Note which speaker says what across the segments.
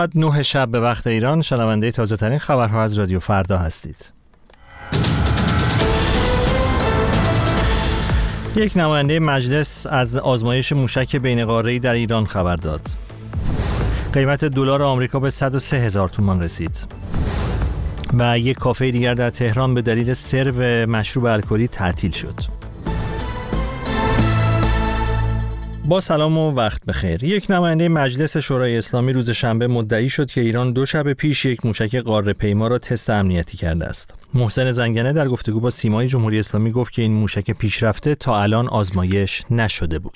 Speaker 1: 9 شب به وقت ایران شنونده تازه ترین خبرها از رادیو فردا هستید. یک نماینده مجلس از آزمایش موشک بین قاره‌ای در ایران خبر داد. قیمت دلار آمریکا به 103,000 تومان رسید. و یک کافه دیگر در تهران به دلیل سرو مشروب الکلی تعطیل شد. با سلام و وقت بخیر. یک نماینده مجلس شورای اسلامی روز شنبه مدعی شد که ایران 2 شب پیش یک موشک قاره‌پیما را تست امنیتی کرده است. محسن زنگنه در گفتگو با سیمای جمهوری اسلامی گفت که این موشک پیشرفته تا الان آزمایش نشده بود.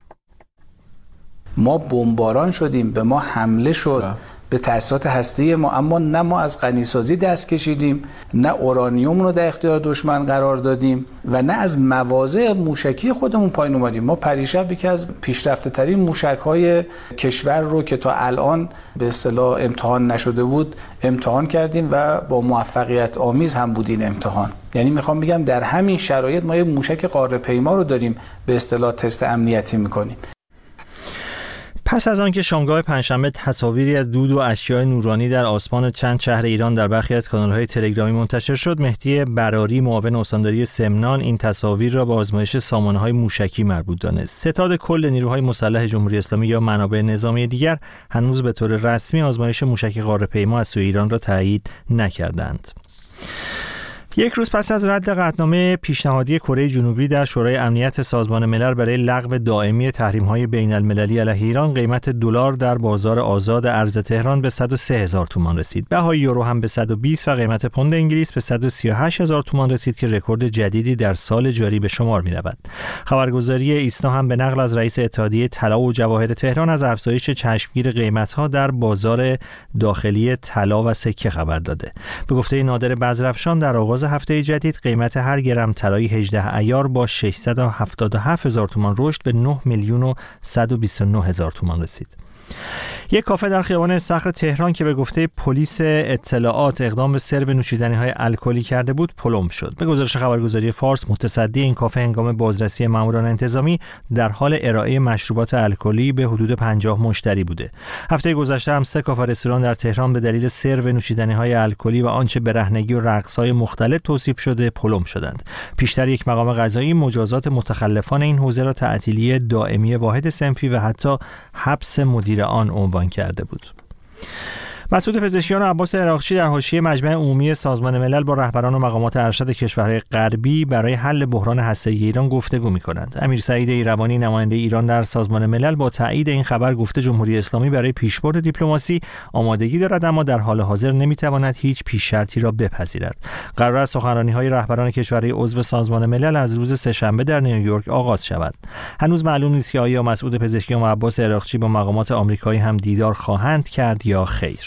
Speaker 2: ما بمباران شدیم، به ما حمله شد به تأسیسات هسته‌ای ما، اما نه ما از غنیسازی دست کشیدیم، نه اورانیوم رو در اختیار دشمن قرار دادیم و نه از مواضع موشکی خودمون پایین اومدیم. ما پریشب یکی از پیشرفته ترین موشک‌های کشور رو که تا الان به اصطلاح امتحان نشده بود امتحان کردیم و با موفقیت آمیز هم بود این امتحان. یعنی میخوام بگم در همین شرایط ما یه موشک قاره‌پیما رو داریم به اصطلاح تست امنیتی میکنیم.
Speaker 1: پس از آنکه شامگاه پنجشنبه تصاویری از دود و اشیاء نورانی در آسمان چند شهر ایران در برخی از کانال‌های تلگرامی منتشر شد، مهدی براری معاون استانداری سمنان این تصاویر را به آزمایش سامانه‌های موشکی مربوط دانست. ستاد کل نیروهای مسلح جمهوری اسلامی یا منابع نظامی دیگر هنوز به طور رسمی آزمایش موشک قاره‌پیما از سوی ایران را تایید نکردند. یک روز پس از رد قطعنامه پیشنهادی کره جنوبی در شورای امنیت سازمان ملل برای لغو دائمی تحریم‌های بین‌المللی علیه ایران، قیمت دلار در بازار آزاد ارز تهران به 103,000 تومان رسید. بهای یورو هم به 120 و قیمت پوند انگلیس به 138,000 تومان رسید که رکورد جدیدی در سال جاری به شمار می‌رود. خبرگزاری ایسنا هم به نقل از رئیس اتحادیه طلا و جواهر تهران از افزایش چشمگیر قیمت‌ها در بازار داخلی طلا و سکه خبر داده. به گفته نادر بزرافشان در آغاز هفته جدید قیمت هر گرم طلای 18 عیار با 677,000 تومان رشد به 9,129,000 تومان رسید. یک کافه در خیابان استخر تهران که به گفته پلیس اطلاعات اقدام به سرو نوشیدنی‌های الکلی کرده بود، پلم شد. به گزارش خبرگزاری فارس، متصدی این کافه هنگام بازرسی ماموران انتظامی در حال ارائه مشروبات الکلی به حدود 50 مشتری بوده. هفته گذشته هم 3 کافه رستوران در تهران به دلیل سرو نوشیدنی‌های الکلی و آنچه برهنگی و رقص‌های مختلط توصیف شده پلم شدند. پیشتر یک مقام قضایی مجازات متخلفان این حوزه را تعطیلی دائمی واحد صنفی و حتی حبس مدیر آن عنوان کرده بود. مسعود پزشکیان و عباس عراقچی در حاشیه مجمع عمومی سازمان ملل با رهبران و مقامات ارشد کشورهای غربی برای حل بحران هسته‌ای ایران گفتگو می‌کنند. امیر سعید ایروانی نماینده ایران در سازمان ملل با تایید این خبر گفته جمهوری اسلامی برای پیشبرد دیپلماسی آمادگی دارد، اما در حال حاضر نمی‌تواند هیچ پیش شرطی را بپذیرد. قرار است سخنرانی‌های رهبران کشورهای عضو سازمان ملل از روز سه‌شنبه در نیویورک آغاز شود. هنوز معلوم نیست که آیا مسعود پزشکیان و عباس عراقچی با مقامات آمریکایی هم دیدار خواهند کرد یا خیر.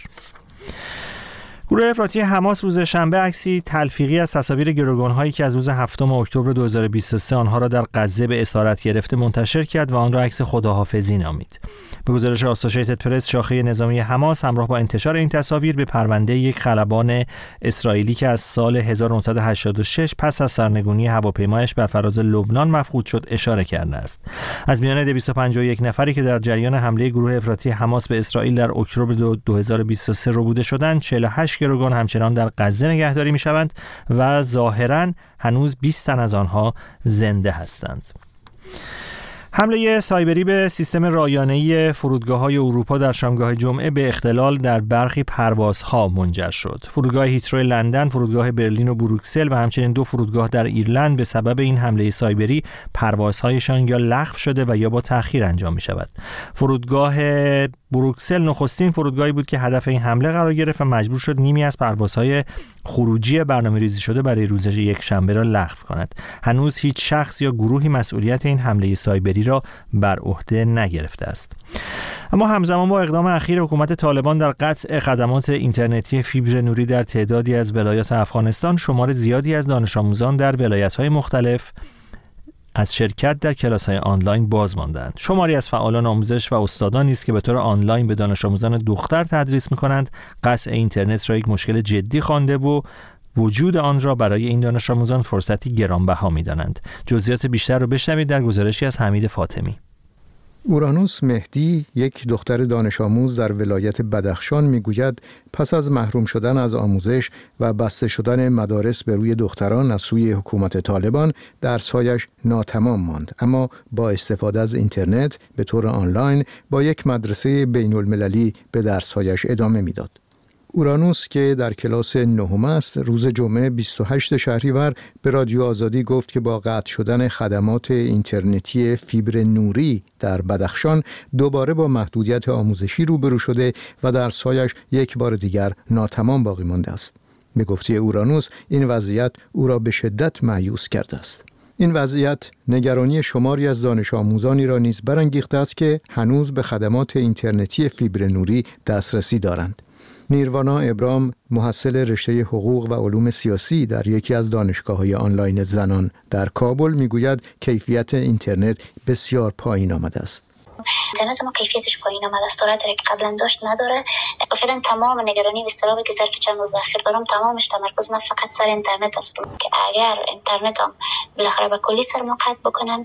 Speaker 1: گروه افراطی حماس روز شنبه عکسی تلفیقی از تصاویر گروگان‌هایی که از روز 7 اکتبر 2023 آنها را در غزه به اسارت گرفته منتشر کرد و آن را عکس خداحافظی نامید. به گزارش آسوشیتد پرس، شاخه نظامی حماس همراه با انتشار این تصاویر به پرونده یک خلبان اسرائیلی که از سال 1986 پس از سرنگونی هواپیمایش بر فراز لبنان مفقود شد اشاره کرده است. از میان 251 نفری که در جریان حمله گروه افراطی حماس به اسرائیل در اکتبر 2023 ربوده شدند، 48 گروگان همچنان در غزه نگهداری می‌شوند و ظاهراً هنوز 20 تن از آنها زنده هستند. حمله سایبری به سیستم رایانه‌ای فرودگاه‌های اروپا در شامگاه جمعه به اختلال در برخی پروازها منجر شد. فرودگاه هیترو لندن، فرودگاه برلین و بروکسل و همچنین 2 فرودگاه در ایرلند به سبب این حمله سایبری پروازهایشان یا لغو شده و یا با تأخیر انجام می‌شود. فرودگاه بروکسل نخستین فرودگاهی بود که هدف این حمله قرار گرفت و مجبور شد نیمی از پروازهای خروجی برنامه‌ریزی شده برای روز یک شنبه را لغو کند. هنوز هیچ شخص یا گروهی مسئولیت این حمله سایبری را بر عهده نگرفته است. اما همزمان با اقدام اخیر حکومت طالبان در قطع خدمات اینترنتی فیبر نوری در تعدادی از ولایات افغانستان، شمار زیادی از دانش آموزان در ولایت‌های مختلف از شرکت در کلاس‌های آنلاین باز ماندند. شماری از فعالان آموزش و استادانی است که به طور آنلاین به دانش آموزان دختر تدریس می‌کنند، قطع اینترنت را یک مشکل جدی خوانده و وجود آن را برای این دانش آموزان فرصتی گرانبها می‌دانند. جزئیات بیشتر را بشنوید در گزارشی از حمید فاطمی.
Speaker 3: اورانوس مهدی، یک دختر دانش آموز در ولایت بدخشان میگوید پس از محروم شدن از آموزش و بسته شدن مدارس به روی دختران از سوی حکومت طالبان درس‌هایش ناتمام ماند، اما با استفاده از اینترنت به طور آنلاین با یک مدرسه بین المللی به درس‌هایش ادامه میداد. اورانوس که در کلاس نهم است، روز جمعه 28 شهریور به رادیو آزادی گفت که با قطع شدن خدمات اینترنتی فیبر نوری در بدخشان دوباره با محدودیت آموزشی روبرو شده و درس‌هایش یک بار دیگر ناتمام باقی مانده است. به گفته اورانوس این وضعیت او را به شدت مایوس کرده است. این وضعیت نگرانی شماری از دانش آموزانی را نیز برانگیخته است که هنوز به خدمات اینترنتی فیبر نوری دسترسی دارند. نیروانا ابرام، محصل رشته حقوق و علوم سیاسی در یکی از دانشگاه‌های آنلاین زنان در کابل میگوید کیفیت اینترنت بسیار پایین آمده است.
Speaker 4: اینترنت ما کیفیتش پایین آمده است، سرعتی که قبلا داشت نداره. فعلا تمام نگرانی و اضطرابی که ظرف چند روز اخیر دارم تمامش تمرکز من فقط سر اینترنت است که اگر اینترنتم بالاخره به کلی سر ما قطع بکنن،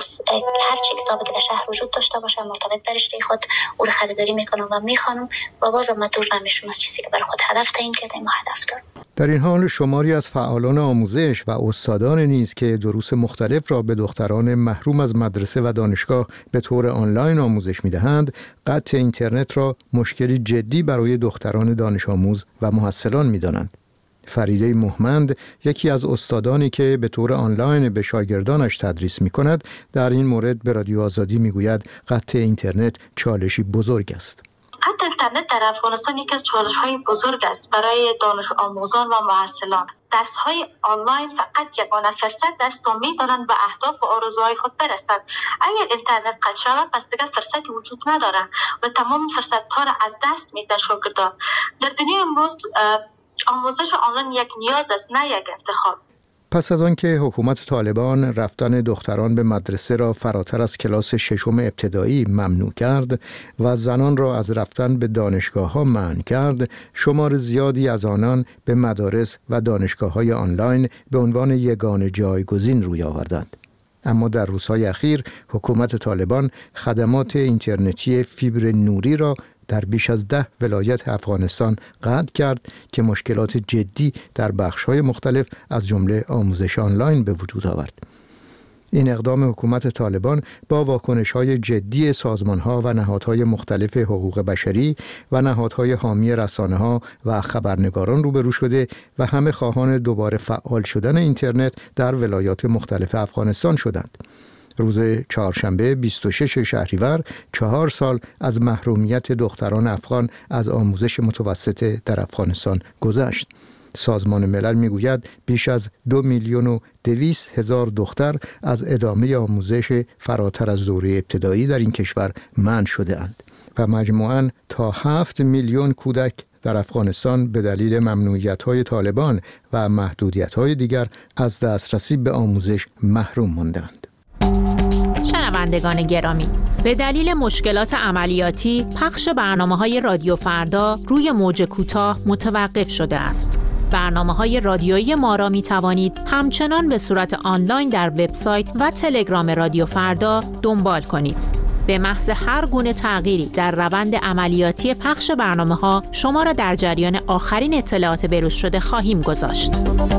Speaker 4: هر چی کتابی که در شهر وجود داشته باشه مرتبط به رشته خود او رو خریداری میکنم و میخوانم و بازم من دور نمیشم از چیزی که برای خود هدف تعیین کردم و هدف دارم.
Speaker 3: در این حال شماری از فعالان آموزش و استادان نیز که دروس مختلف را به دختران محروم از مدرسه و دانشگاه به طور آنلاین آموزش می‌دهند، قطع اینترنت را مشکلی جدی برای دختران دانش آموز و محصلان می‌دانند. فریده مهمند، یکی از استادانی که به طور آنلاین به شاگردانش تدریس می‌کند، در این مورد به رادیو آزادی می‌گوید قطع اینترنت چالشی بزرگ است.
Speaker 5: قطع اینترنت در افغانستان یکی از چالش‌های بزرگ است برای دانش آموزان و محصلان. درس‌های آنلاین فقط یگانه فرصت دستم می‌دارند به اهداف و آرزوهای خود برسند. اگر اینترنت قطع شود پس دیگر فرصتی وجود ندارد و تمام فرصت‌ها را از دست می‌دن شاگردان. در دنیای امروز آموزش آنلاین یک نیاز است، نه یک انتخاب.
Speaker 3: پس از آنکه حکومت طالبان رفتن دختران به مدرسه را فراتر از کلاس ششم ابتدایی ممنوع کرد و زنان را از رفتن به دانشگاه‌ها منع کرد، شمار زیادی از آنان به مدارس و دانشگاه‌های آنلاین به عنوان یگانه جایگزین روی آوردند. اما در روزهای اخیر حکومت طالبان خدمات اینترنتی فیبر نوری را در بیش از 10 ولایت افغانستان قطع کرد که مشکلات جدی در بخش‌های مختلف از جمله آموزش آنلاین به وجود آورد. این اقدام حکومت طالبان با واکنش‌های جدی سازمان‌ها و نهادهای مختلف حقوق بشری و نهادهای حامی رسانه‌ها و خبرنگاران روبرو شده و همه خواهان دوباره فعال شدن اینترنت در ولایات مختلف افغانستان شدند. روز چهارشنبه 26 شهریور 4 سال از محرومیت دختران افغان از آموزش متوسطه در افغانستان گذشت. سازمان ملل میگوید بیش از 2,200,000 دختر از ادامه آموزش فراتر از دوره ابتدایی در این کشور منع شده اند و مجموعاً تا 7 میلیون کودک در افغانستان به دلیل ممنوعیت‌های طالبان و محدودیت‌های دیگر از دسترسی به آموزش محروم ماندند.
Speaker 6: شنوندگان گرامی، به دلیل مشکلات عملیاتی پخش برنامه‌های رادیو فردا روی موج کوتاه متوقف شده است. برنامه‌های رادیویی ما را می‌توانید همچنان به صورت آنلاین در وبسایت و تلگرام رادیو فردا دنبال کنید. به محض هر گونه تغییری در روند عملیاتی پخش برنامه‌ها شما را در جریان آخرین اطلاعات بروز شده خواهیم گذاشت.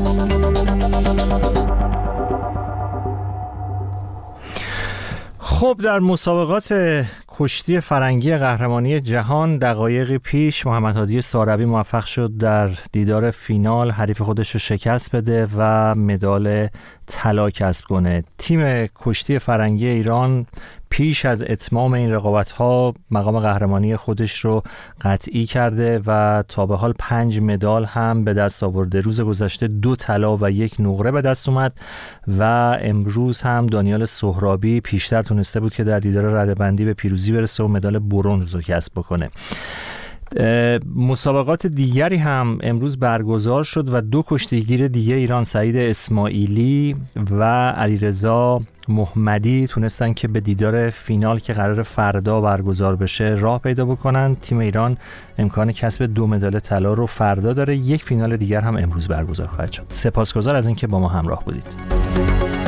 Speaker 1: خب در مسابقات کشتی فرنگی قهرمانی جهان دقایقی پیش محمد هادی ساروی موفق شد در دیدار فینال حریف خودش رو شکست بده و مدال طلا کسب کنه. تیم کشتی فرنگی ایران پیش از اتمام این رقابت‌ها مقام قهرمانی خودش رو قطعی کرده و تا به حال 5 مدال هم به دست آورده. روز گذشته 2 طلا و 1 نقره به دست اومد و امروز هم دانیال سهرابی پیشتر تونسته بود که در دیدار رده‌بندی به پیروزی برسه و مدال برنز رو کسب بکنه. مسابقات دیگری هم امروز برگزار شد و 2 کشتیگیر دیگه ایران، سعید اسماعیلی و علیرضا محمدی، تونستن که به دیدار فینال که قرار فردا برگزار بشه راه پیدا بکنن. تیم ایران امکان کسب 2 مدال طلا رو فردا داره. 1 فینال دیگر هم امروز برگزار خواهد شد. سپاسگزار از اینکه با ما همراه بودید.